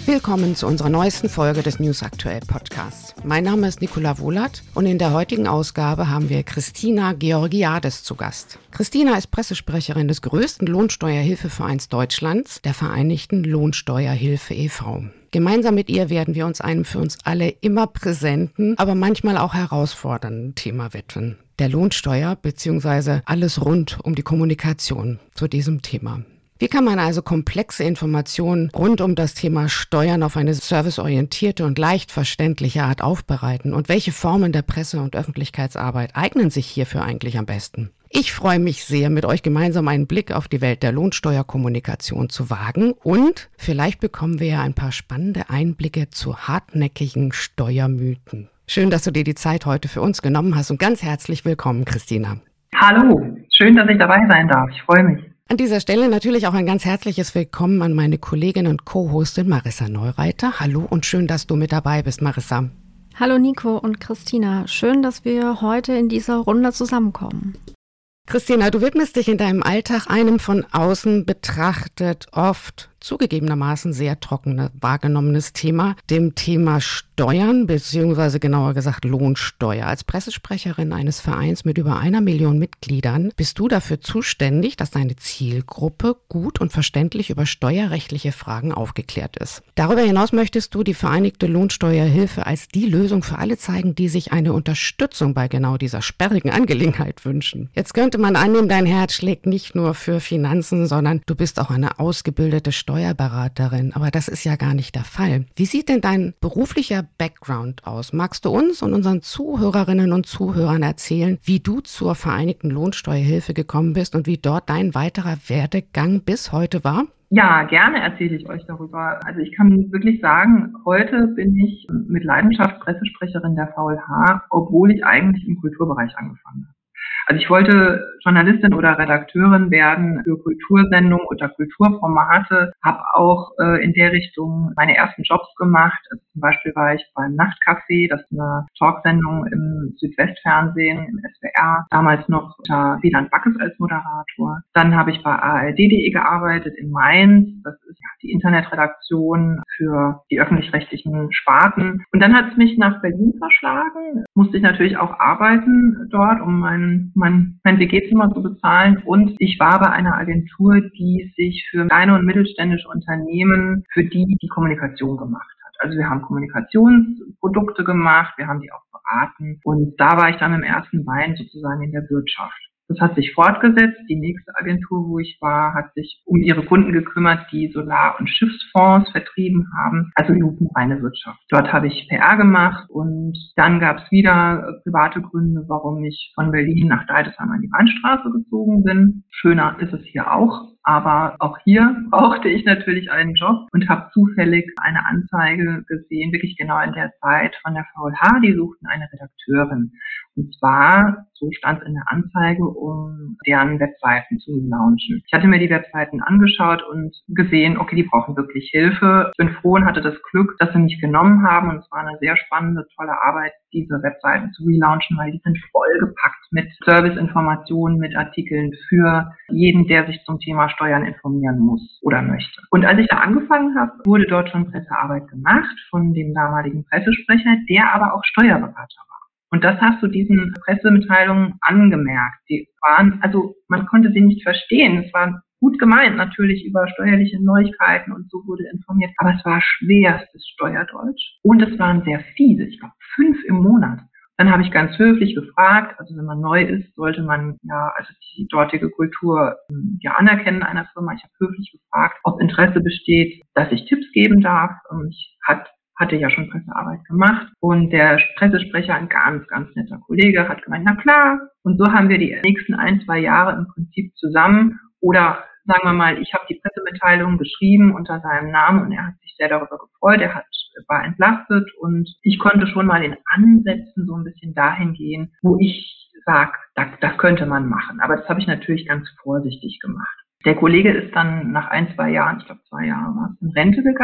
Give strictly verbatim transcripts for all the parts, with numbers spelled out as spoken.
Willkommen zu unserer neuesten Folge des News Aktuell Podcasts. Mein Name ist Nicola Wohlert und in der heutigen Ausgabe haben wir Christina Georgiades zu Gast. Christina ist Pressesprecherin des größten Lohnsteuerhilfevereins Deutschlands, der Vereinigten Lohnsteuerhilfe e V Gemeinsam mit ihr werden wir uns einem für uns alle immer präsenten, aber manchmal auch herausfordernden Thema widmen. Der Lohnsteuer bzw. alles rund um die Kommunikation zu diesem Thema. Wie kann man also komplexe Informationen rund um das Thema Steuern auf eine serviceorientierte und leicht verständliche Art aufbereiten? Und welche Formen der Presse- und Öffentlichkeitsarbeit eignen sich hierfür eigentlich am besten? Ich freue mich sehr, mit euch gemeinsam einen Blick auf die Welt der Lohnsteuerkommunikation zu wagen und vielleicht bekommen wir ja ein paar spannende Einblicke zu hartnäckigen Steuermythen. Schön, dass du dir die Zeit heute für uns genommen hast und ganz herzlich willkommen, Christina. Hallo, schön, dass ich dabei sein darf. Ich freue mich. An dieser Stelle natürlich auch ein ganz herzliches Willkommen an meine Kollegin und Co-Hostin Marissa Neureiter. Hallo und schön, dass du mit dabei bist, Marissa. Hallo Nico und Christina. Schön, dass wir heute in dieser Runde zusammenkommen. Christina, du widmest dich in deinem Alltag einem von außen betrachtet oft zugegebenermaßen sehr trocken wahrgenommenes Thema, dem Thema Steuern, beziehungsweise genauer gesagt Lohnsteuer. Als Pressesprecherin eines Vereins mit über einer Million Mitgliedern bist du dafür zuständig, dass deine Zielgruppe gut und verständlich über steuerrechtliche Fragen aufgeklärt ist. Darüber hinaus möchtest du die Vereinigte Lohnsteuerhilfe als die Lösung für alle zeigen, die sich eine Unterstützung bei genau dieser sperrigen Angelegenheit wünschen. Jetzt könnte man annehmen, dein Herz schlägt nicht nur für Finanzen, sondern du bist auch eine ausgebildete Steuerberaterin, aber das ist ja gar nicht der Fall. Wie sieht denn dein beruflicher Background aus? Magst du uns und unseren Zuhörerinnen und Zuhörern erzählen, wie du zur Vereinigten Lohnsteuerhilfe gekommen bist und wie dort dein weiterer Werdegang bis heute war? Ja, gerne erzähle ich euch darüber. Also ich kann wirklich sagen, heute bin ich mit Leidenschaft Pressesprecherin der V L H, obwohl ich eigentlich im Kulturbereich angefangen habe. Also ich wollte Journalistin oder Redakteurin werden für Kultursendungen oder Kulturformate, habe auch äh, in der Richtung meine ersten Jobs gemacht. Also zum Beispiel war ich beim Nachtcafé, das ist eine Talksendung im Südwestfernsehen, im S W R, damals noch unter Wieland Backes als Moderator. Dann habe ich bei A R D punkt de gearbeitet in Mainz, das ist ja die Internetredaktion für die öffentlich-rechtlichen Sparten. Und dann hat es mich nach Berlin verschlagen, musste ich natürlich auch arbeiten dort, um meinen mein, mein W G-Zimmer zu bezahlen. Und ich war bei einer Agentur, die sich für kleine und mittelständische Unternehmen, für die die Kommunikation gemacht hat. Also wir haben Kommunikationsprodukte gemacht, wir haben die auch beraten. Und da war ich dann im ersten Bein sozusagen in der Wirtschaft. Das hat sich fortgesetzt. Die nächste Agentur, wo ich war, hat sich um ihre Kunden gekümmert, die Solar- und Schiffsfonds vertrieben haben, also lupenreine Wirtschaft. Dort habe ich P R gemacht und dann gab es wieder private Gründe, warum ich von Berlin nach Deidesheim an die Weinstraße gezogen bin. Schöner ist es hier auch, aber auch hier brauchte ich natürlich einen Job und habe zufällig eine Anzeige gesehen, wirklich genau in der Zeit von der V L H, die suchten eine Redakteurin. Und zwar, so stand es in der Anzeige, um deren Webseiten zu launchen. Ich hatte mir die Webseiten angeschaut und gesehen, okay, die brauchen wirklich Hilfe. Ich bin froh und hatte das Glück, dass sie mich genommen haben. Und es war eine sehr spannende, tolle Arbeit, diese Webseiten zu relaunchen, weil die sind vollgepackt mit Serviceinformationen, mit Artikeln für jeden, der sich zum Thema Steuern informieren muss oder möchte. Und als ich da angefangen habe, wurde dort schon Pressearbeit gemacht von dem damaligen Pressesprecher, der aber auch Steuerberater war. Und das hast du diesen Pressemitteilungen angemerkt. Die waren, also man konnte sie nicht verstehen. Es war gut gemeint, natürlich über steuerliche Neuigkeiten und so wurde informiert. Aber es war schwerstes Steuerdeutsch und es waren sehr fiese, ich glaube fünf im Monat. Dann habe ich ganz höflich gefragt, also wenn man neu ist, sollte man ja also die dortige Kultur ja anerkennen einer Firma. Ich habe höflich gefragt, ob Interesse besteht, dass ich Tipps geben darf. Ich hat hatte ja schon Pressearbeit gemacht und der Pressesprecher, ein ganz, ganz netter Kollege, hat gemeint, na klar. Und so haben wir die nächsten ein, zwei Jahre im Prinzip zusammen oder sagen wir mal, ich habe die Pressemitteilung geschrieben unter seinem Namen und er hat sich sehr darüber gefreut, er hat, war entlastet und ich konnte schon mal in Ansätzen so ein bisschen dahin gehen, wo ich sage, das, das könnte man machen. Aber das habe ich natürlich ganz vorsichtig gemacht. Der Kollege ist dann nach ein, zwei Jahren, ich glaube zwei Jahre war es, in Rente gegangen.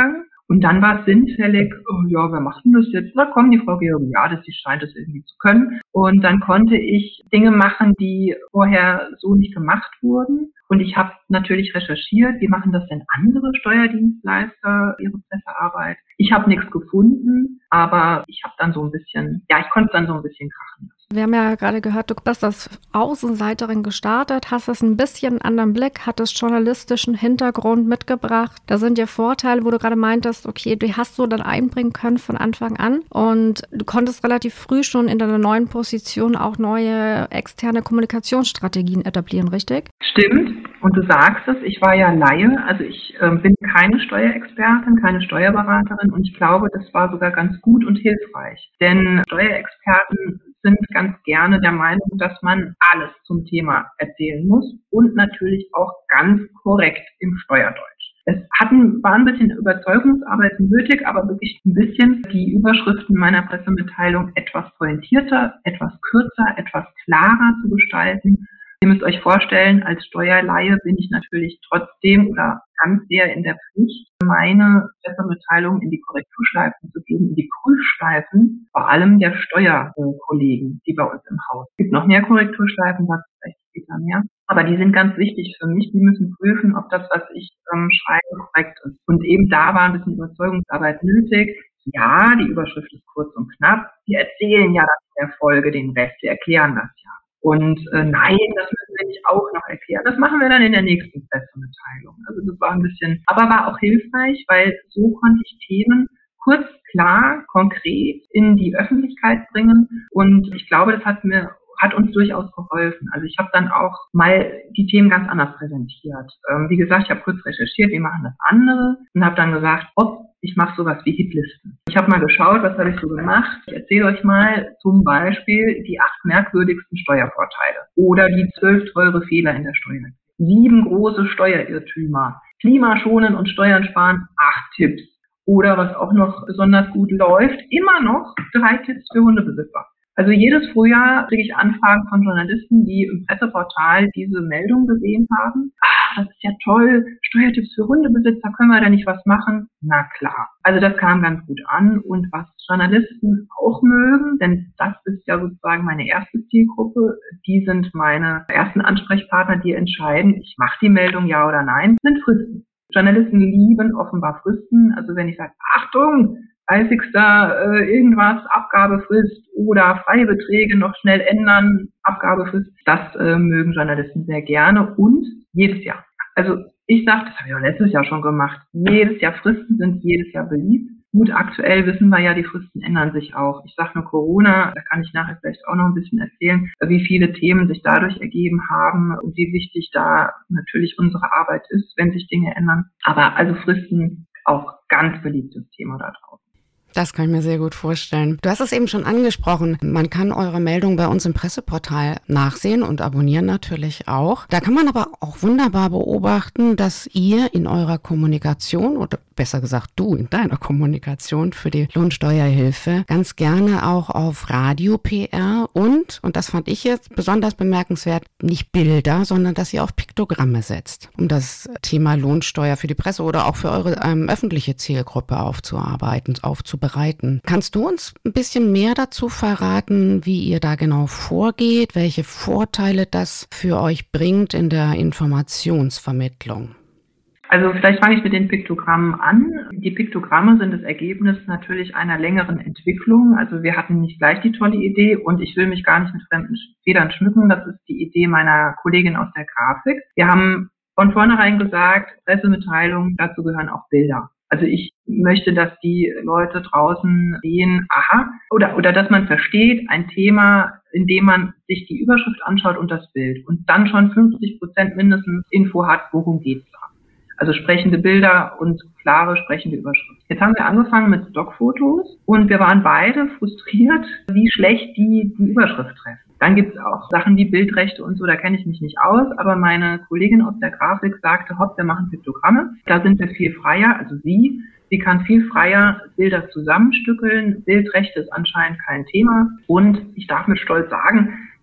Und dann war es sinnfällig, oh, ja, wer macht denn das jetzt? Na komm, die Frau Georgiades, die scheint es irgendwie zu können. Und dann konnte ich Dinge machen, die vorher so nicht gemacht wurden. Und ich habe natürlich recherchiert, wie machen das denn andere Steuerdienstleister, ihre Pressearbeit. Ich habe nichts gefunden, aber ich habe dann so ein bisschen, ja, ich konnte es dann so ein bisschen krachen lassen. Wir haben ja gerade gehört, du bist als Außenseiterin gestartet, hast es ein bisschen anderen Blick, hattest journalistischen Hintergrund mitgebracht. Da sind ja Vorteile, wo du gerade meintest, okay, die hast du dann einbringen können von Anfang an und du konntest relativ früh schon in deiner neuen Position auch neue externe Kommunikationsstrategien etablieren, richtig? Stimmt. Und du sagst es, ich war ja Laie, also ich äh, bin keine Steuerexpertin, keine Steuerberaterin und ich glaube, das war sogar ganz gut und hilfreich. Denn Steuerexperten sind ganz gerne der Meinung, dass man alles zum Thema erzählen muss und natürlich auch ganz korrekt im Steuerdeutsch. Es hatten, war ein bisschen Überzeugungsarbeit nötig, aber wirklich ein bisschen die Überschriften meiner Pressemitteilung etwas pointierter, etwas kürzer, etwas klarer zu gestalten. Ihr müsst euch vorstellen, als Steuerlaie bin ich natürlich trotzdem oder ganz sehr in der Pflicht, meine Pressemitteilung in die Korrekturschleifen zu geben, in die Prüfschleifen, vor allem der Steuerkollegen, die bei uns im Haus. Es gibt noch mehr Korrekturschleifen, dazu vielleicht später mehr. Aber die sind ganz wichtig für mich. Die müssen prüfen, ob das, was ich ähm, schreibe, korrekt ist. Und eben da war ein bisschen Überzeugungsarbeit nötig. Ja, die Überschrift ist kurz und knapp. Wir erzählen ja in der Folge den Rest. Wir erklären das ja. Und äh, nein, das müssen wir nicht auch noch erklären. Das machen wir dann in der nächsten Pressemitteilung. Also das war ein bisschen, aber war auch hilfreich, weil so konnte ich Themen kurz, klar, konkret in die Öffentlichkeit bringen. Und ich glaube, das hat mir hat uns durchaus geholfen. Also ich habe dann auch mal die Themen ganz anders präsentiert. Ähm, wie gesagt, ich habe kurz recherchiert, wie machen das andere und habe dann gesagt, ob ich mache sowas wie Hitlisten. Ich habe mal geschaut, was habe ich so gemacht. Ich erzähle euch mal zum Beispiel die acht merkwürdigsten Steuervorteile oder die zwölf teure Fehler in der Steuer. Sieben große Steuerirrtümer. Klimaschonen und Steuern sparen, acht Tipps. Oder was auch noch besonders gut läuft, immer noch drei Tipps für Hundebesitzer. Also jedes Frühjahr kriege ich Anfragen von Journalisten, die im Presseportal diese Meldung gesehen haben. Ah, das ist ja toll, Steuertipps für Hundebesitzer, können wir da nicht was machen? Na klar. Also das kam ganz gut an und was Journalisten auch mögen, denn das ist ja sozusagen meine erste Zielgruppe, die sind meine ersten Ansprechpartner, die entscheiden, ich mache die Meldung ja oder nein, sind Fristen. Journalisten lieben offenbar Fristen, also wenn ich sage, Achtung, dreißigster Äh, irgendwas, Abgabefrist oder freie Beträge noch schnell ändern, Abgabefrist, das äh, mögen Journalisten sehr gerne und jedes Jahr. Also ich sage, das habe ich auch letztes Jahr schon gemacht, jedes Jahr Fristen sind jedes Jahr beliebt. Gut, aktuell wissen wir ja, die Fristen ändern sich auch. Ich sage nur Corona, da kann ich nachher vielleicht auch noch ein bisschen erzählen, wie viele Themen sich dadurch ergeben haben und wie wichtig da natürlich unsere Arbeit ist, wenn sich Dinge ändern. Aber also Fristen auch ganz beliebtes Thema da draußen. Das kann ich mir sehr gut vorstellen. Du hast es eben schon angesprochen. Man kann eure Meldung bei uns im Presseportal nachsehen und abonnieren natürlich auch. Da kann man aber auch wunderbar beobachten, dass ihr in eurer Kommunikation oder besser gesagt du in deiner Kommunikation für die Lohnsteuerhilfe ganz gerne auch auf Radio-P R und, und das fand ich jetzt besonders bemerkenswert, nicht Bilder, sondern dass ihr auf Piktogramme setzt, um das Thema Lohnsteuer für die Presse oder auch für eure ähm, öffentliche Zielgruppe aufzuarbeiten, aufzubereiten. Kannst du uns ein bisschen mehr dazu verraten, wie ihr da genau vorgeht, welche Vorteile das für euch bringt in der Informationsvermittlung? Also vielleicht fange ich mit den Piktogrammen an. Die Piktogramme sind das Ergebnis natürlich einer längeren Entwicklung. Also wir hatten nicht gleich die tolle Idee und ich will mich gar nicht mit fremden Federn schmücken. Das ist die Idee meiner Kollegin aus der Grafik. Wir haben von vornherein gesagt, Pressemitteilungen, dazu gehören auch Bilder. Also ich möchte, dass die Leute draußen sehen, aha, oder, oder dass man versteht, ein Thema, in dem man sich die Überschrift anschaut und das Bild und dann schon fünfzig Prozent mindestens Info hat, worum geht's da. Also sprechende Bilder und klare sprechende Überschrift. Jetzt haben wir angefangen mit Stockfotos und wir waren beide frustriert, wie schlecht die die Überschrift treffen. Dann gibt es auch Sachen wie Bildrechte und so, da kenne ich mich nicht aus, aber meine Kollegin aus der Grafik sagte, hopp, wir machen Piktogramme, da sind wir viel freier, also sie, sie kann viel freier Bilder zusammenstückeln, Bildrechte ist anscheinend kein Thema und ich darf mit Stolz sagen,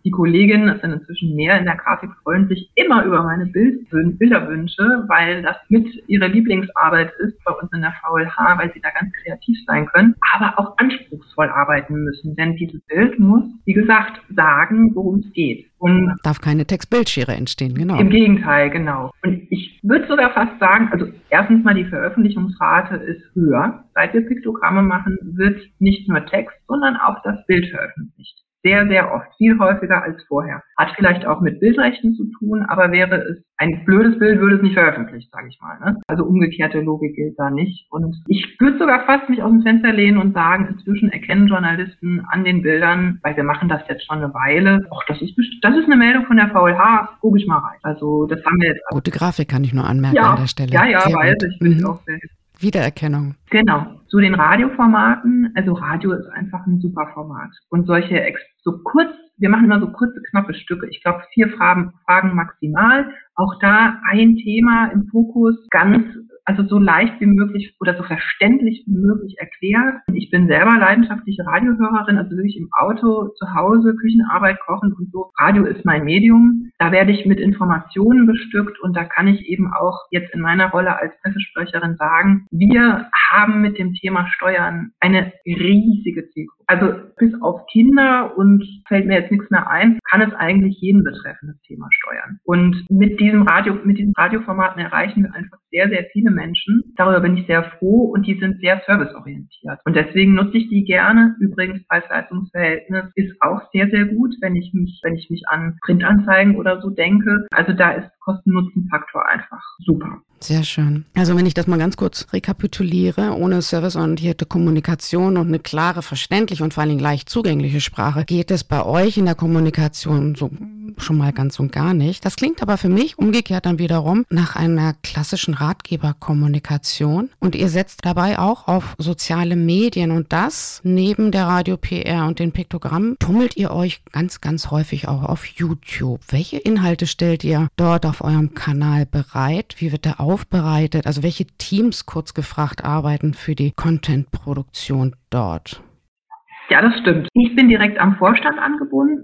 Die Kolleginnen, das sind inzwischen mehr in der Grafik, freuen sich immer über meine Bild- Bilderwünsche, weil das mit ihrer Lieblingsarbeit ist bei uns in der V L H, weil sie da ganz kreativ sein können, aber auch anspruchsvoll arbeiten müssen. Denn dieses Bild muss, wie gesagt, sagen, worum es geht. Und darf keine Textbildschere entstehen, genau. Im Gegenteil, genau. Und ich würde sogar fast sagen, also erstens mal die Veröffentlichungsrate ist höher. Seit wir Piktogramme machen, wird nicht nur Text, sondern auch das Bild veröffentlicht. Sehr, sehr oft, viel häufiger als vorher. Hat vielleicht auch mit Bildrechten zu tun, aber wäre es ein blödes Bild, würde es nicht veröffentlicht, sage ich mal. Ne? Also umgekehrte Logik gilt da nicht. Und ich würde sogar fast mich aus dem Fenster lehnen und sagen, inzwischen erkennen Journalisten an den Bildern, weil wir machen das jetzt schon eine Weile, ach, das ist das ist eine Meldung von der V L H, gucke ich mal rein. Also das haben wir jetzt. Gute Grafik kann ich nur anmerken ja, an der Stelle. Ja, ja, sehr weiß gut. ich, bin mhm. auch sehr. Wiedererkennung. Genau. Zu den Radioformaten. Also Radio ist einfach ein super Format. Und solche so kurz, wir machen immer so kurze, knappe Stücke. Ich glaube, vier Fragen, Fragen maximal. Auch da ein Thema im Fokus, ganz, also so leicht wie möglich oder so verständlich wie möglich erklärt. Ich bin selber leidenschaftliche Radiohörerin, also wirklich im Auto, zu Hause, Küchenarbeit, Kochen und so. Radio ist mein Medium. Da werde ich mit Informationen bestückt und da kann ich eben auch jetzt in meiner Rolle als Pressesprecherin sagen, wir haben mit dem Thema Steuern eine riesige Zielgruppe. Also bis auf Kinder und fällt mir jetzt nichts mehr ein, kann es eigentlich jeden betreffen, das Thema Steuern. Und mit diesem Radio, mit diesen Radioformaten erreichen wir einfach sehr, sehr viele Menschen. Darüber bin ich sehr froh und die sind sehr serviceorientiert. Und deswegen nutze ich die gerne. Übrigens, Preis-Leistungs-Verhältnis ist auch sehr, sehr gut, wenn ich mich, wenn ich mich an Printanzeigen oder so denke. Also da ist Kosten-Nutzen-Faktor einfach super. Sehr schön. Also wenn ich das mal ganz kurz rekapituliere, ohne serviceorientierte Kommunikation und eine klare, verständliche und vor allem leicht zugängliche Sprache, geht es bei euch in der Kommunikation so schon mal ganz und gar nicht. Das klingt aber für mich umgekehrt dann wiederum nach einer klassischen Ratgeberkommunikation und ihr setzt dabei auch auf soziale Medien und das neben der Radio-P R und den Piktogrammen tummelt ihr euch ganz, ganz häufig auch auf YouTube. Welche Inhalte stellt ihr dort auf eurem Kanal bereit? Wie wird der aufbereitet? Also welche Teams, kurz gefragt, arbeiten für die Content-Produktion dort? Ja, das stimmt. Ich bin direkt am Vorstand angebunden.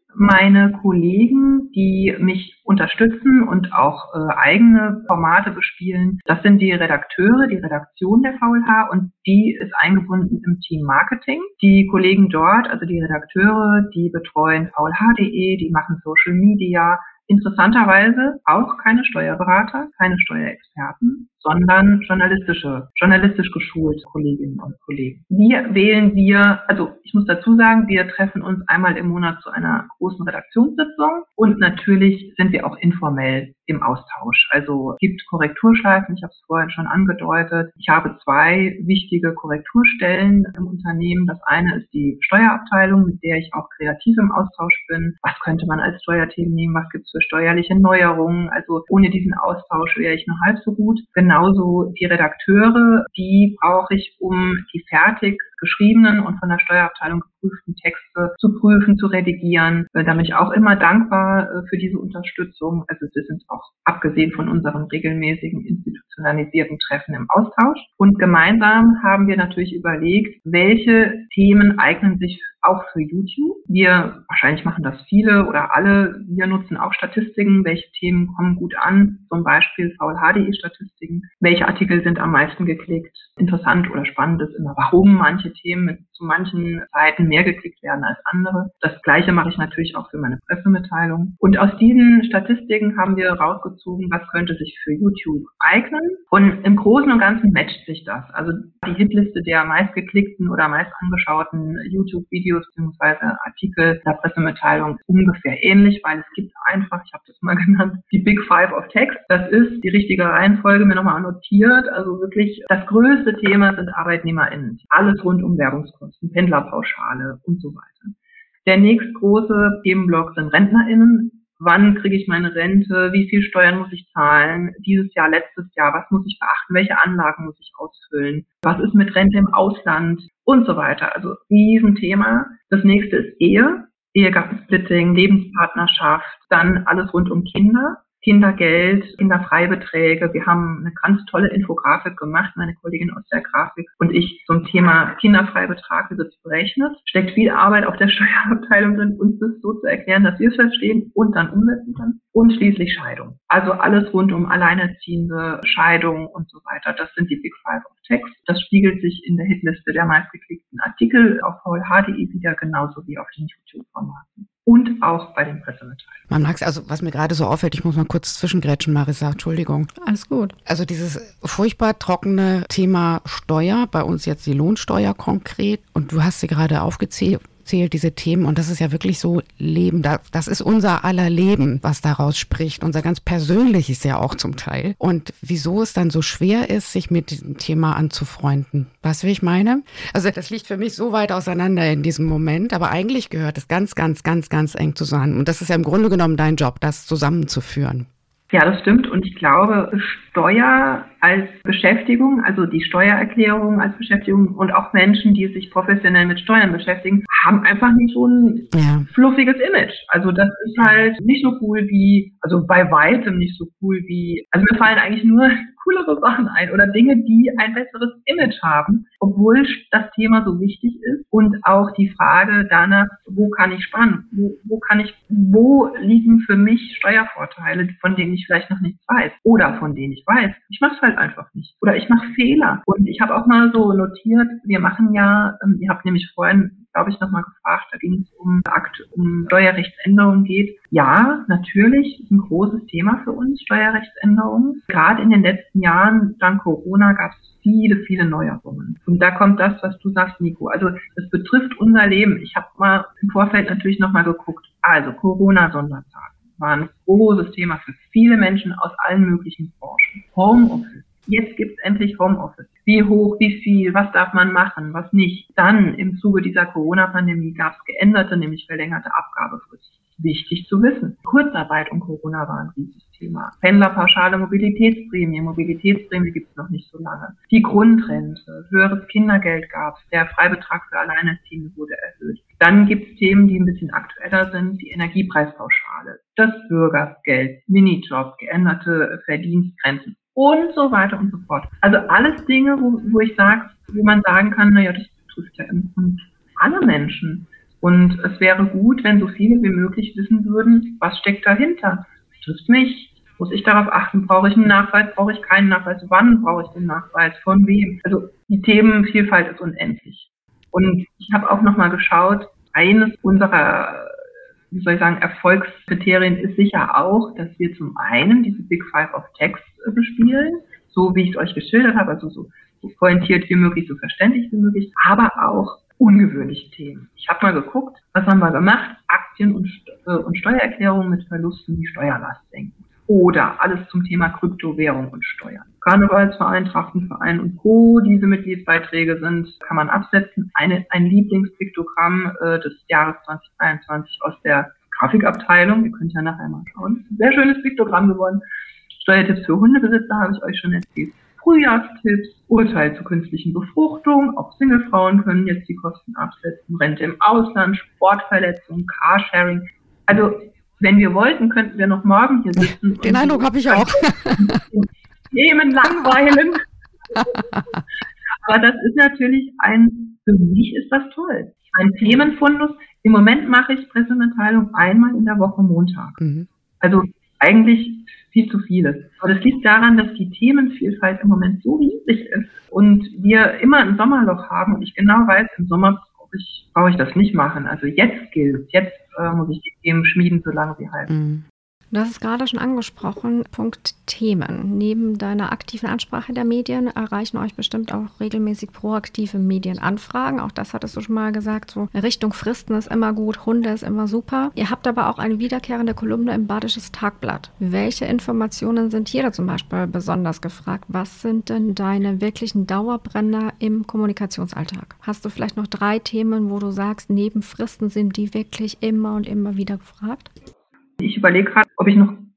Meine Kollegen, die mich unterstützen und auch äh, eigene Formate bespielen, das sind die Redakteure, die Redaktion der V L H und die ist eingebunden im Team Marketing. Die Kollegen dort, also die Redakteure, die betreuen V L H punkt de, die machen Social Media. Interessanterweise auch keine Steuerberater, keine Steuerexperten, sondern journalistische, journalistisch geschulte Kolleginnen und Kollegen. Wie wählen wir, also ich muss dazu sagen, wir treffen uns einmal im Monat zu einer großen Redaktionssitzung und natürlich sind wir auch informell im Austausch. Also es gibt Korrekturschleifen, ich habe es vorhin schon angedeutet. Ich habe zwei wichtige Korrekturstellen im Unternehmen. Das eine ist die Steuerabteilung, mit der ich auch kreativ im Austausch bin. Was könnte man als Steuerthemen nehmen? Was gibt es für steuerliche Neuerungen? Also ohne diesen Austausch wäre ich nur halb so gut. Genauso die Redakteure, die brauche ich, um die fertig geschriebenen und von der Steuerabteilung geprüften Texte zu prüfen, zu redigieren. Da bin ich auch immer dankbar für diese Unterstützung. Also wir sind auch abgesehen von unseren regelmäßigen institutionalisierten Treffen im Austausch. Und gemeinsam haben wir natürlich überlegt, welche Themen eignen sich auch für YouTube. Wir, wahrscheinlich machen das viele oder alle, wir nutzen auch Statistiken. Welche Themen kommen gut an? Zum Beispiel V L H punkt de Statistiken. Welche Artikel sind am meisten geklickt? Interessant oder spannend ist immer, warum manche Themen zu manchen Seiten mehr geklickt werden als andere. Das Gleiche mache ich natürlich auch für meine Pressemitteilung. Und aus diesen Statistiken haben wir rausgezogen, was könnte sich für YouTube eignen. Und im Großen und Ganzen matcht sich das. Also die Hitliste der meistgeklickten oder meist angeschauten YouTube-Videos bzw. Artikel der Pressemitteilung ist ungefähr ähnlich, weil es gibt einfach, ich habe das mal genannt, die Big Five of Text. Das ist die richtige Reihenfolge, mir nochmal notiert. Also wirklich das größte Thema sind ArbeitnehmerInnen. Alles rund um Werbungskosten, Pendlerpauschale und so weiter. Der nächstgroße Themenblock sind RentnerInnen. Wann kriege ich meine Rente? Wie viel Steuern muss ich zahlen? Dieses Jahr, letztes Jahr, was muss ich beachten? Welche Anlagen muss ich ausfüllen? Was ist mit Rente im Ausland? Und so weiter. Also Riesenthema. Das nächste ist Ehe, Ehegattensplitting, Lebenspartnerschaft, dann alles rund um Kinder. Kindergeld, Kinderfreibeträge. Wir haben eine ganz tolle Infografik gemacht, meine Kollegin aus der Grafik und ich zum Thema Kinderfreibetrag, wie wird es berechnet. Steckt viel Arbeit auf der Steuerabteilung drin, uns das so zu erklären, dass wir es verstehen und dann umsetzen können. Und schließlich Scheidung. Also alles rund um Alleinerziehende, Scheidung und so weiter. Das sind die Big Five of Tax. Das spiegelt sich in der Hitliste der meistgeklickten Artikel auf v l h punkt d e wieder, genauso wie auf den YouTube-Formaten. Und auch bei den Pressemitteilungen. Man mag es, also was mir gerade so auffällt, ich muss mal kurz zwischengrätschen, Marissa, Entschuldigung. Alles gut. Also dieses furchtbar trockene Thema Steuer, bei uns jetzt die Lohnsteuer konkret, und du hast sie gerade aufgezählt, diese Themen, und das ist ja wirklich so Leben, das ist unser aller Leben, was daraus spricht, unser ganz persönliches ja auch zum Teil. Und wieso es dann so schwer ist, sich mit diesem Thema anzufreunden. Weißt du, wie ich meine? Also das liegt für mich so weit auseinander in diesem Moment, aber eigentlich gehört es ganz, ganz, ganz, ganz eng zusammen. Und das ist ja im Grunde genommen dein Job, das zusammenzuführen. Ja, das stimmt. Und ich glaube, Steuer als Beschäftigung, also die Steuererklärung als Beschäftigung und auch Menschen, die sich professionell mit Steuern beschäftigen, haben einfach nicht so ein ja. fluffiges Image. Also das ist halt nicht so cool wie, also bei weitem nicht so cool wie, also mir fallen eigentlich nur coolere Sachen ein oder Dinge, die ein besseres Image haben, obwohl das Thema so wichtig ist und auch die Frage danach, wo kann ich sparen, wo, wo kann ich, wo liegen für mich Steuervorteile, von denen ich vielleicht noch nichts weiß oder von denen ich weiß. Ich mache es halt einfach nicht oder ich mache Fehler. Und ich habe auch mal so notiert, wir machen ja, ihr habt nämlich vorhin, glaube ich, nochmal gefragt, da ging es um Akt, um Steuerrechtsänderungen geht. Ja, natürlich ist ein großes Thema für uns, Steuerrechtsänderungen. Gerade in den letzten Jahren, dank Corona, gab es viele, viele Neuerungen. Und da kommt das, was du sagst, Nico. Also das betrifft unser Leben. Ich habe mal im Vorfeld natürlich nochmal geguckt. Also Corona-Sondertage war ein großes Thema für viele Menschen aus allen möglichen Branchen. Homeoffice. Jetzt gibt es endlich Homeoffice. Wie hoch, wie viel, was darf man machen, was nicht. Dann im Zuge dieser Corona-Pandemie gab es geänderte, nämlich verlängerte Abgabefristen. Wichtig zu wissen. Kurzarbeit und Corona war ein riesiges Thema. Pendlerpauschale, Mobilitätsprämie. Mobilitätsprämie gibt es noch nicht so lange. Die Grundrente, höheres Kindergeld gab es. Der Freibetrag für Alleinerziehende wurde erhöht. Dann gibt es Themen, die ein bisschen aktueller sind. Die Energiepreispauschale, das Bürgergeld, Minijobs, geänderte Verdienstgrenzen und so weiter und so fort. Also alles Dinge, wo, wo ich sage, wo man sagen kann, naja, das betrifft ja im Grunde alle Menschen. Und es wäre gut, wenn so viele wie möglich wissen würden, was steckt dahinter. Betrifft mich? Muss ich darauf achten? Brauche ich einen Nachweis? Brauche ich keinen Nachweis? Wann brauche ich den Nachweis? Von wem? Also die Themenvielfalt ist unendlich. Und ich habe auch nochmal geschaut, eines unserer, wie soll ich sagen, Erfolgskriterien ist sicher auch, dass wir zum einen diese Big Five of Tax bespielen, so wie ich es euch geschildert habe, also so, so pointiert wie möglich, so verständlich wie möglich, aber auch ungewöhnliche Themen. Ich habe mal geguckt, was haben wir gemacht? Aktien und, äh, und Steuererklärungen mit Verlusten, die Steuerlast senken. Oder alles zum Thema Kryptowährung und Steuern. Karnevalsverein, Trachtenverein und Co. Diese Mitgliedsbeiträge sind, kann man absetzen. Eine, ein Lieblingspiktogramm äh, des Jahres zwanzig einundzwanzig aus der Grafikabteilung. Ihr könnt ja nachher mal schauen. Sehr schönes Piktogramm geworden. Steuertipps für Hundebesitzer habe ich euch schon erzählt. Frühjahrstipps, Urteil zur künstlichen Befruchtung, auch Singlefrauen können jetzt die Kosten absetzen, Rente im Ausland, Sportverletzung, Carsharing. Also, wenn wir wollten, könnten wir noch morgen hier sitzen. Den Eindruck habe ich auch. Themen langweilen. Aber das ist natürlich ein, für mich ist das toll. Ein Themenfundus. Im Moment mache ich Pressemitteilung einmal in der Woche Montag. Mhm. Also eigentlich viel zu vieles. Aber das liegt daran, dass die Themenvielfalt im Moment so riesig ist und wir immer ein Sommerloch haben und ich genau weiß, im Sommer brauche ich, brauche ich das nicht machen. Also jetzt gilt, jetzt äh, muss ich die Themen schmieden, solange sie halten. Mhm. Du hast es gerade schon angesprochen, Punkt Themen. Neben deiner aktiven Ansprache der Medien erreichen euch bestimmt auch regelmäßig proaktive Medienanfragen. Auch das hattest du schon mal gesagt, so Richtung Fristen ist immer gut, Hunde ist immer super. Ihr habt aber auch eine wiederkehrende Kolumne im Badisches Tagblatt. Welche Informationen sind hier da zum Beispiel besonders gefragt? Was sind denn deine wirklichen Dauerbrenner im Kommunikationsalltag? Hast du vielleicht noch drei Themen, wo du sagst, neben Fristen sind die wirklich immer und immer wieder gefragt? Ich überlege gerade, ob ich noch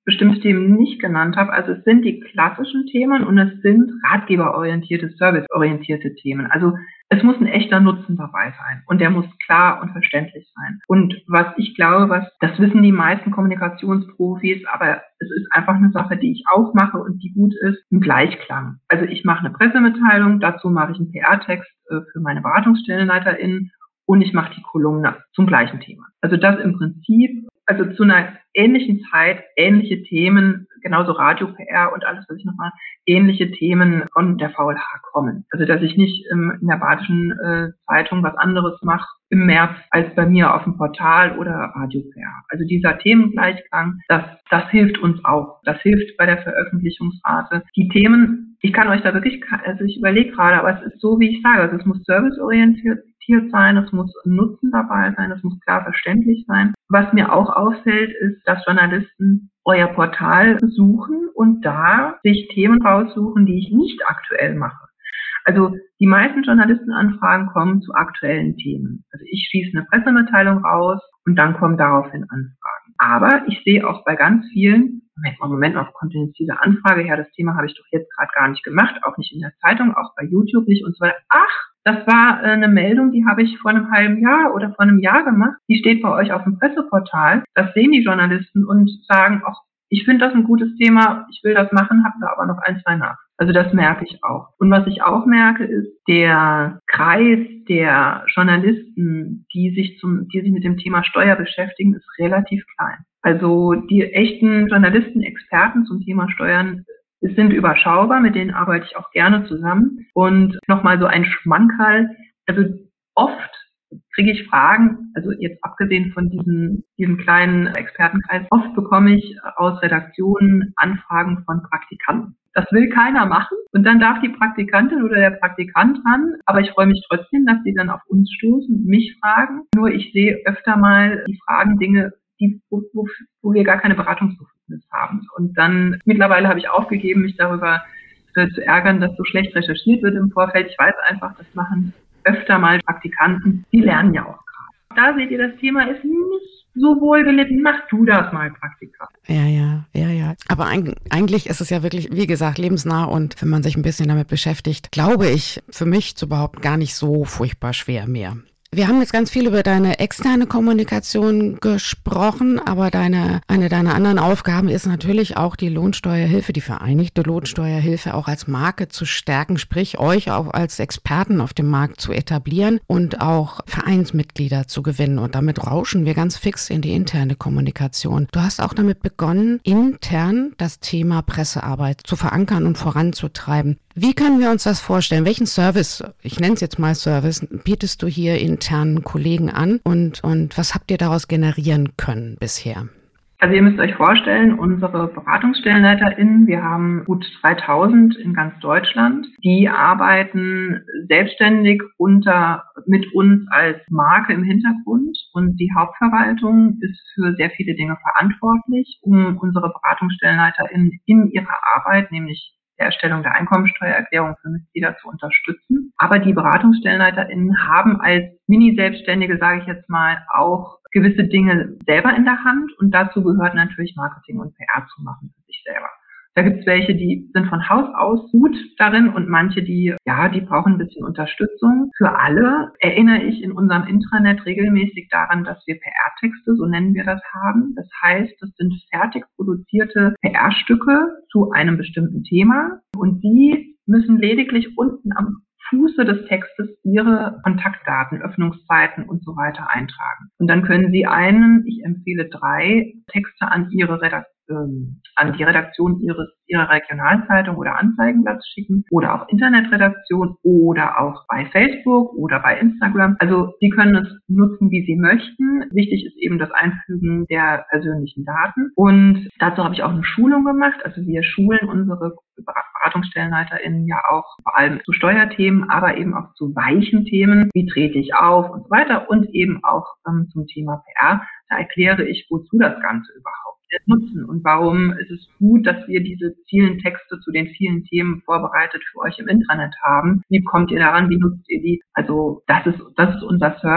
bestimmte Themen nicht genannt habe. Also es sind die klassischen Themen und es sind ratgeberorientierte, serviceorientierte Themen. Also es muss ein echter Nutzen dabei sein und der muss klar und verständlich sein. Und was ich glaube, was das wissen die meisten Kommunikationsprofis, aber es ist einfach eine Sache, die ich auch mache und die gut ist, ein Gleichklang. Also ich mache eine Pressemitteilung, dazu mache ich einen P R-Text äh, für meine BeratungsstellenleiterInnen und ich mache die Kolumne zum gleichen Thema. Also das im Prinzip, also zu einer ähnlichen Zeit, ähnliche Themen, genauso Radio-P R und alles, was ich noch mache, ähnliche Themen von der V L H kommen. Also dass ich nicht ähm, in der Badischen äh, Zeitung was anderes mache im März als bei mir auf dem Portal oder Radio-P R. Also dieser Themengleichklang, das, das hilft uns auch. Das hilft bei der Veröffentlichungsrate. Die Themen, ich kann euch da wirklich, also ich überlege gerade, aber es ist so, wie ich sage, also es muss serviceorientiert sein, es muss ein Nutzen dabei sein, es muss klar verständlich sein. Was mir auch auffällt, ist, dass Journalisten euer Portal besuchen und da sich Themen raussuchen, die ich nicht aktuell mache. Also die meisten Journalistenanfragen kommen zu aktuellen Themen. Also ich schieße eine Pressemitteilung raus und dann kommen daraufhin Anfragen. Aber ich sehe auch bei ganz vielen, Moment mal, Moment mal, wo kommt denn jetzt diese Anfrage her? Das Thema habe ich doch jetzt gerade gar nicht gemacht, auch nicht in der Zeitung, auch bei YouTube nicht und so weiter. Ach, das war eine Meldung, die habe ich vor einem halben Jahr oder vor einem Jahr gemacht. Die steht bei euch auf dem Presseportal. Das sehen die Journalisten und sagen, ach, ich finde das ein gutes Thema, ich will das machen, habe da aber noch ein, zwei nach. Also das merke ich auch. Und was ich auch merke, ist, der Kreis der Journalisten, die sich zum, die sich mit dem Thema Steuer beschäftigen, ist relativ klein. Also die echten Journalisten, Experten zum Thema Steuern sind überschaubar, mit denen arbeite ich auch gerne zusammen. Und nochmal so ein Schmankerl, also oft kriege ich Fragen, also jetzt abgesehen von diesen, diesem kleinen Expertenkreis, oft bekomme ich aus Redaktionen Anfragen von Praktikanten. Das will keiner machen und dann darf die Praktikantin oder der Praktikant ran, aber ich freue mich trotzdem, dass sie dann auf uns stoßen, mich fragen. Nur ich sehe öfter mal die Fragen Dinge, die, wo, wo, wo wir gar keine Beratungsbefugnis haben. Und dann, mittlerweile habe ich aufgegeben, mich darüber äh, zu ärgern, dass so schlecht recherchiert wird im Vorfeld. Ich weiß einfach, das machen öfter mal Praktikanten, die lernen ja auch gerade. Da seht ihr, das Thema ist nicht so wohlgelitten. Mach du das mal, Praktika. Ja, ja, ja, ja. Aber eigentlich ist es ja wirklich, wie gesagt, lebensnah und wenn man sich ein bisschen damit beschäftigt, glaube ich, für mich zu behaupten, gar nicht so furchtbar schwer mehr. Wir haben jetzt ganz viel über deine externe Kommunikation gesprochen, aber deine, eine deiner anderen Aufgaben ist natürlich auch die Lohnsteuerhilfe, die Vereinigte Lohnsteuerhilfe auch als Marke zu stärken, sprich euch auch als Experten auf dem Markt zu etablieren und auch Vereinsmitglieder zu gewinnen. Und damit rauschen wir ganz fix in die interne Kommunikation. Du hast auch damit begonnen, intern das Thema Pressearbeit zu verankern und voranzutreiben. Wie können wir uns das vorstellen? Welchen Service, ich nenne es jetzt mal Service, bietest du hier internen Kollegen an und, und was habt ihr daraus generieren können bisher? Also ihr müsst euch vorstellen, unsere BeratungsstellenleiterInnen, wir haben gut dreitausend in ganz Deutschland, die arbeiten selbstständig unter mit uns als Marke im Hintergrund und die Hauptverwaltung ist für sehr viele Dinge verantwortlich, um unsere BeratungsstellenleiterInnen in ihrer Arbeit, nämlich der Erstellung der Einkommensteuererklärung für Mitglieder zu unterstützen. Aber die BeratungsstellenleiterInnen haben als Mini-Selbstständige, sage ich jetzt mal, auch gewisse Dinge selber in der Hand und dazu gehört natürlich Marketing und P R zu machen für sich selber. Da gibt es welche, die sind von Haus aus gut darin und manche, die, ja, die brauchen ein bisschen Unterstützung. Für alle erinnere ich in unserem Intranet regelmäßig daran, dass wir P R-Texte, so nennen wir das, haben. Das heißt, das sind fertig produzierte P R-Stücke zu einem bestimmten Thema und die müssen lediglich unten am Fuße des Textes ihre Kontaktdaten, Öffnungszeiten und so weiter eintragen. Und dann können Sie einen, ich empfehle drei Texte an Ihre Redaktion, ähm, an die Redaktion Ihres Ihrer Regionalzeitung oder Anzeigenblatts schicken oder auch Internetredaktion oder auch bei Facebook oder bei Instagram. Also Sie können es nutzen, wie Sie möchten. Wichtig ist eben das Einfügen der persönlichen Daten. Und dazu habe ich auch eine Schulung gemacht. Also wir schulen unsere BeratungsstellenleiterInnen ja auch vor allem zu Steuerthemen, aber eben auch zu weichen Themen, wie trete ich auf und so weiter und eben auch ähm, zum Thema P R. Da erkläre ich, wozu das Ganze überhaupt nutzen und warum ist es gut, dass wir diese vielen Texte zu den vielen Themen vorbereitet für euch im Intranet haben. Wie kommt ihr daran? Wie nutzt ihr die? Also das ist, das ist unser Service.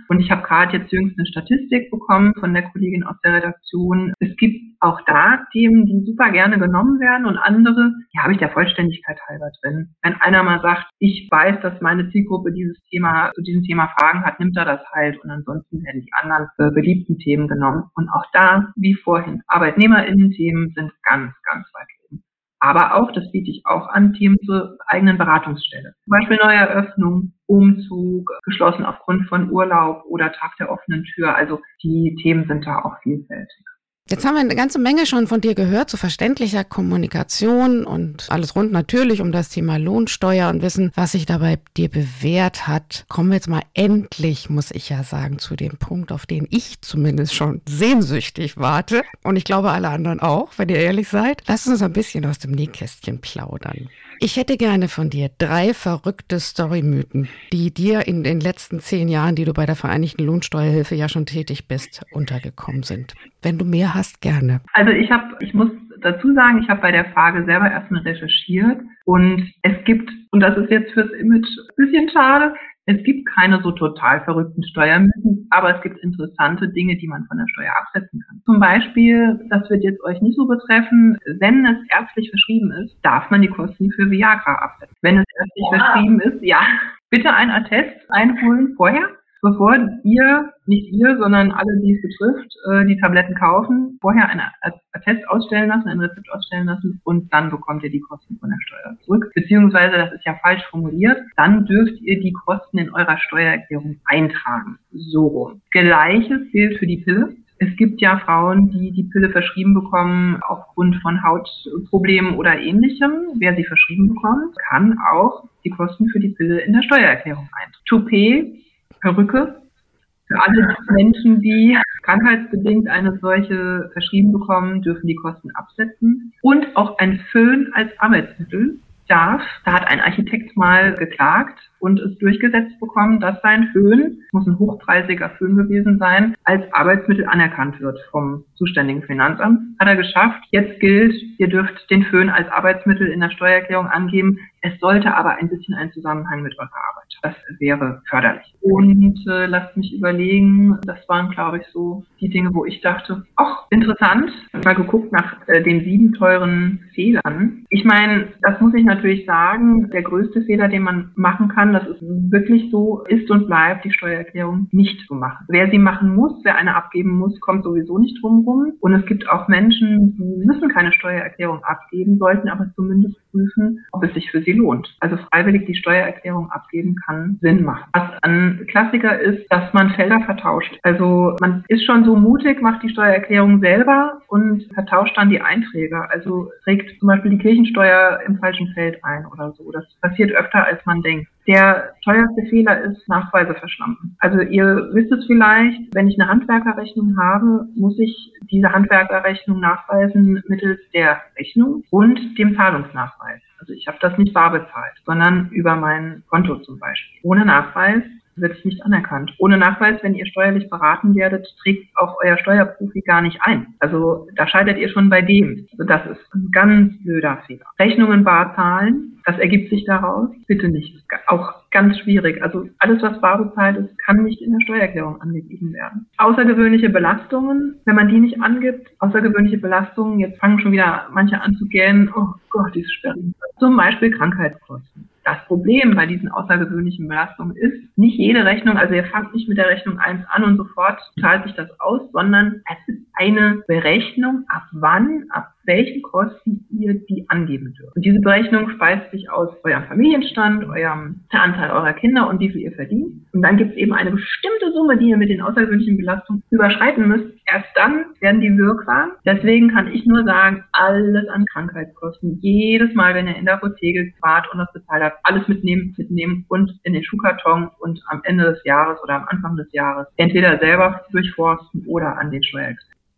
Und ich habe gerade jetzt jüngst eine Statistik bekommen von der Kollegin aus der Redaktion. Es gibt auch da Themen, die super gerne genommen werden und andere, die habe ich der Vollständigkeit halber drin. Wenn einer mal sagt, ich weiß, dass meine Zielgruppe dieses Thema, zu diesem Thema Fragen hat, nimmt er das halt und ansonsten werden die anderen äh, beliebten Themen genommen. Und auch da, wie vorhin, ArbeitnehmerInnen-Themen sind ganz, ganz weit oben. Aber auch, das biete ich auch an, Themen zur eigenen Beratungsstelle. Zum Beispiel Neueröffnung, Umzug, geschlossen aufgrund von Urlaub oder Tag der offenen Tür. Also die Themen sind da auch vielfältig. Jetzt haben wir eine ganze Menge schon von dir gehört zu verständlicher Kommunikation und alles rund natürlich um das Thema Lohnsteuer und wissen, was sich dabei dir bewährt hat. Kommen wir jetzt mal endlich, muss ich ja sagen, zu dem Punkt, auf den ich zumindest schon sehnsüchtig warte. Und ich glaube, alle anderen auch, wenn ihr ehrlich seid. Lass uns ein bisschen aus dem Nähkästchen plaudern. Ich hätte gerne von dir drei verrückte Storymythen, die dir in den letzten zehn Jahren, die du bei der Vereinigten Lohnsteuerhilfe ja schon tätig bist, untergekommen sind. Wenn du mehr hast, gerne. Also ich habe, ich muss dazu sagen, ich habe bei der Frage selber erstmal recherchiert und es gibt, und das ist jetzt fürs Image ein bisschen schade, es gibt keine so total verrückten Steuermythen, aber es gibt interessante Dinge, die man von der Steuer absetzen kann. Zum Beispiel, das wird jetzt euch nicht so betreffen, wenn es ärztlich verschrieben ist, darf man die Kosten für Viagra absetzen. Wenn es ärztlich wow. verschrieben ist, ja, bitte ein Attest einholen vorher, bevor ihr, nicht ihr, sondern alle, die es betrifft, die Tabletten kaufen, vorher ein Attest ausstellen lassen, ein Rezept ausstellen lassen und dann bekommt ihr die Kosten von der Steuer zurück. Beziehungsweise, das ist ja falsch formuliert, dann dürft ihr die Kosten in eurer Steuererklärung eintragen. So rum. Gleiches gilt für die Pille. Es gibt ja Frauen, die die Pille verschrieben bekommen aufgrund von Hautproblemen oder Ähnlichem. Wer sie verschrieben bekommt, kann auch die Kosten für die Pille in der Steuererklärung eintragen. Toupet, Perücke, für alle Menschen, die krankheitsbedingt eine solche verschrieben bekommen, dürfen die Kosten absetzen. Und auch ein Föhn als Arbeitsmittel darf, da hat ein Architekt mal geklagt und es durchgesetzt bekommen, dass sein Föhn, muss ein hochpreisiger Föhn gewesen sein, als Arbeitsmittel anerkannt wird vom zuständigen Finanzamt. Hat er geschafft. Jetzt gilt, ihr dürft den Föhn als Arbeitsmittel in der Steuererklärung angeben. Es sollte aber ein bisschen einen Zusammenhang mit eurer Arbeit. Das wäre förderlich. Und äh, lasst mich überlegen, das waren, glaube ich, so die Dinge, wo ich dachte, ach, interessant. Ich habe mal geguckt nach äh, den sieben teuren Fehlern. Ich meine, das muss ich natürlich sagen, der größte Fehler, den man machen kann, dass es wirklich so ist und bleibt, die Steuererklärung nicht zu machen. Wer sie machen muss, wer eine abgeben muss, kommt sowieso nicht drum rum. Und es gibt auch Menschen, die müssen keine Steuererklärung abgeben, sollten aber zumindest prüfen, ob es sich für sie lohnt. Also freiwillig die Steuererklärung abgeben kann Sinn machen. Was ein Klassiker ist, dass man Felder vertauscht. Also man ist schon so mutig, macht die Steuererklärung selber und vertauscht dann die Einträge. Also trägt zum Beispiel die Kirchensteuer im falschen Feld ein oder so. Das passiert öfter, als man denkt. Der teuerste Fehler ist Nachweise verschlampen. Also ihr wisst es vielleicht, wenn ich eine Handwerkerrechnung habe, muss ich diese Handwerkerrechnung nachweisen mittels der Rechnung und dem Zahlungsnachweis. Also ich habe das nicht bar bezahlt, sondern über mein Konto zum Beispiel. Ohne Nachweis wird es nicht anerkannt. Ohne Nachweis, wenn ihr steuerlich beraten werdet, trägt auch euer Steuerprofi gar nicht ein. Also da scheitert ihr schon bei dem. Also das ist ein ganz blöder Fehler. Rechnungen bar zahlen, das ergibt sich daraus. Bitte nicht. Das ist auch ganz schwierig. Also alles, was bar bezahlt ist, kann nicht in der Steuererklärung angegeben werden. Außergewöhnliche Belastungen, wenn man die nicht angibt, außergewöhnliche Belastungen, jetzt fangen schon wieder manche an zu gähnen, oh Gott, die ist schwer. Zum Beispiel Krankheitskosten. Das Problem bei diesen außergewöhnlichen Belastungen ist, nicht jede Rechnung, also ihr fangt nicht mit der Rechnung eins an und sofort zahlt sich das aus, sondern es ist eine Berechnung, ab wann, ab welchen Kosten ihr die angeben dürft. Und diese Berechnung speist sich aus eurem Familienstand, eurem, der Anzahl eurer Kinder und wie viel ihr verdient. Und dann gibt es eben eine bestimmte Summe, die ihr mit den außergewöhnlichen Belastungen überschreiten müsst. Erst dann werden die wirksam. Deswegen kann ich nur sagen, alles an Krankheitskosten, jedes Mal, wenn ihr in der Apotheke wart und das bezahlt habt, alles mitnehmen, mitnehmen und in den Schuhkarton und am Ende des Jahres oder am Anfang des Jahres entweder selber durchforsten oder an den Steuerexperten.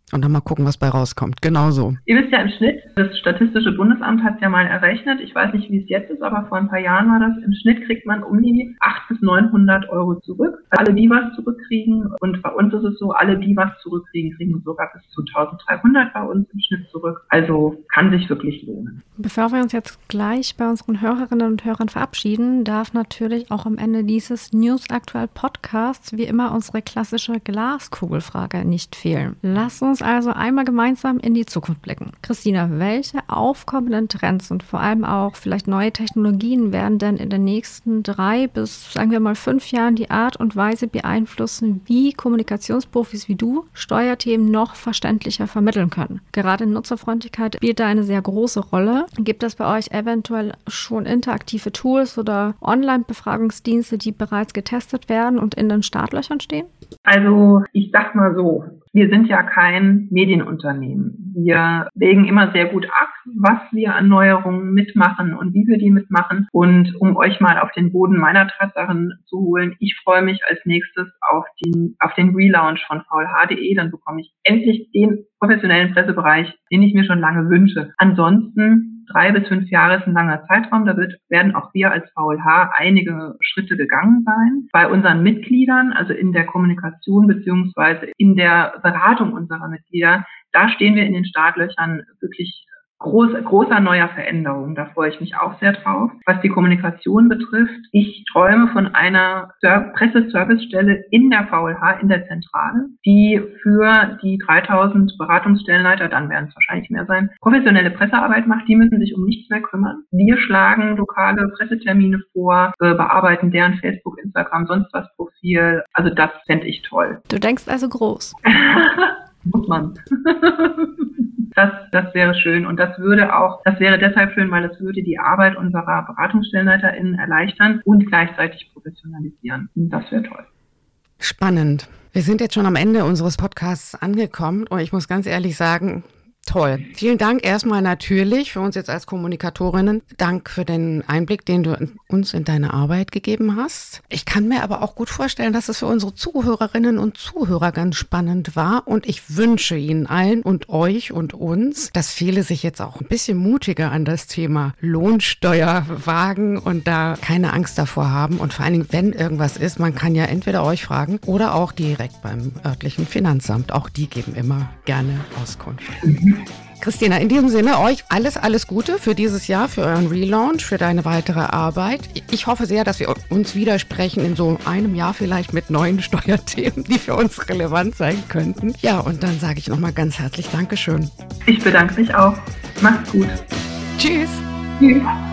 Und dann mal gucken, was bei rauskommt. Genau so. Ihr wisst ja im Schnitt, das Statistische Bundesamt hat es ja mal errechnet, ich weiß nicht, wie es jetzt ist, aber vor ein paar Jahren war das, im Schnitt kriegt man um die achthundert bis neunhundert Euro zurück. Alle, die was zurückkriegen, und bei uns ist es so, alle, die was zurückkriegen, kriegen sogar bis zu eintausenddreihundert bei uns im Schnitt zurück. Also kann sich wirklich lohnen. Bevor wir uns jetzt gleich bei unseren Hörerinnen und Hörern verabschieden, darf natürlich auch am Ende dieses News Aktuell Podcasts wie immer unsere klassische Glaskugelfrage nicht fehlen. Lass uns also einmal gemeinsam in die Zukunft blicken. Christina, welche aufkommenden Trends und vor allem auch vielleicht neue Technologien werden denn in den nächsten drei bis, sagen wir mal, fünf Jahren die Art und Weise beeinflussen, wie Kommunikationsprofis wie du Steuerthemen noch verständlicher vermitteln können? Gerade Nutzerfreundlichkeit spielt da eine sehr große Rolle. Gibt es bei euch eventuell schon interaktive Tools oder Online-Befragungsdienste, die bereits getestet werden und in den Startlöchern stehen? Also ich sag mal so, wir sind ja kein Medienunternehmen. Wir wägen immer sehr gut ab, was wir an Neuerungen mitmachen und wie wir die mitmachen. Und um euch mal auf den Boden meiner Tatsachen zu holen, ich freue mich als nächstes auf den, auf den Relaunch von V L H punkt de. Dann bekomme ich endlich den professionellen Pressebereich, den ich mir schon lange wünsche. Ansonsten Drei bis fünf Jahre ist ein langer Zeitraum. Da wird, werden auch wir als V L H einige Schritte gegangen sein. Bei unseren Mitgliedern, also in der Kommunikation beziehungsweise in der Beratung unserer Mitglieder, da stehen wir in den Startlöchern wirklich groß, großer neuer Veränderungen. Da freue ich mich auch sehr drauf. Was die Kommunikation betrifft, ich träume von einer Presseservicestelle in der V L H, in der Zentrale, die für die dreitausend Beratungsstellenleiter, dann werden es wahrscheinlich mehr sein, professionelle Pressearbeit macht. Die müssen sich um nichts mehr kümmern. Wir schlagen lokale Pressetermine vor, bearbeiten deren Facebook, Instagram, sonst was Profil. Also das fände ich toll. Du denkst also groß. Muss man. Das, das wäre schön und das würde auch, das wäre deshalb schön, weil es würde die Arbeit unserer BeratungsstellenleiterInnen erleichtern und gleichzeitig professionalisieren. Und das wäre toll. Spannend. Wir sind jetzt schon am Ende unseres Podcasts angekommen und ich muss ganz ehrlich sagen, toll. Vielen Dank erstmal natürlich für uns jetzt als Kommunikatorinnen. Dank für den Einblick, den du uns in deine Arbeit gegeben hast. Ich kann mir aber auch gut vorstellen, dass es für unsere Zuhörerinnen und Zuhörer ganz spannend war und ich wünsche Ihnen allen und euch und uns, dass viele sich jetzt auch ein bisschen mutiger an das Thema Lohnsteuer wagen und da keine Angst davor haben und vor allen Dingen, wenn irgendwas ist, man kann ja entweder euch fragen oder auch direkt beim örtlichen Finanzamt. Auch die geben immer gerne Auskunft. Mhm. Christina, in diesem Sinne euch alles, alles Gute für dieses Jahr, für euren Relaunch, für deine weitere Arbeit. Ich hoffe sehr, dass wir uns widersprechen in so einem Jahr vielleicht mit neuen Steuerthemen, die für uns relevant sein könnten. Ja, und dann sage ich nochmal ganz herzlich Dankeschön. Ich bedanke mich auch. Macht's gut. Tschüss. Tschüss.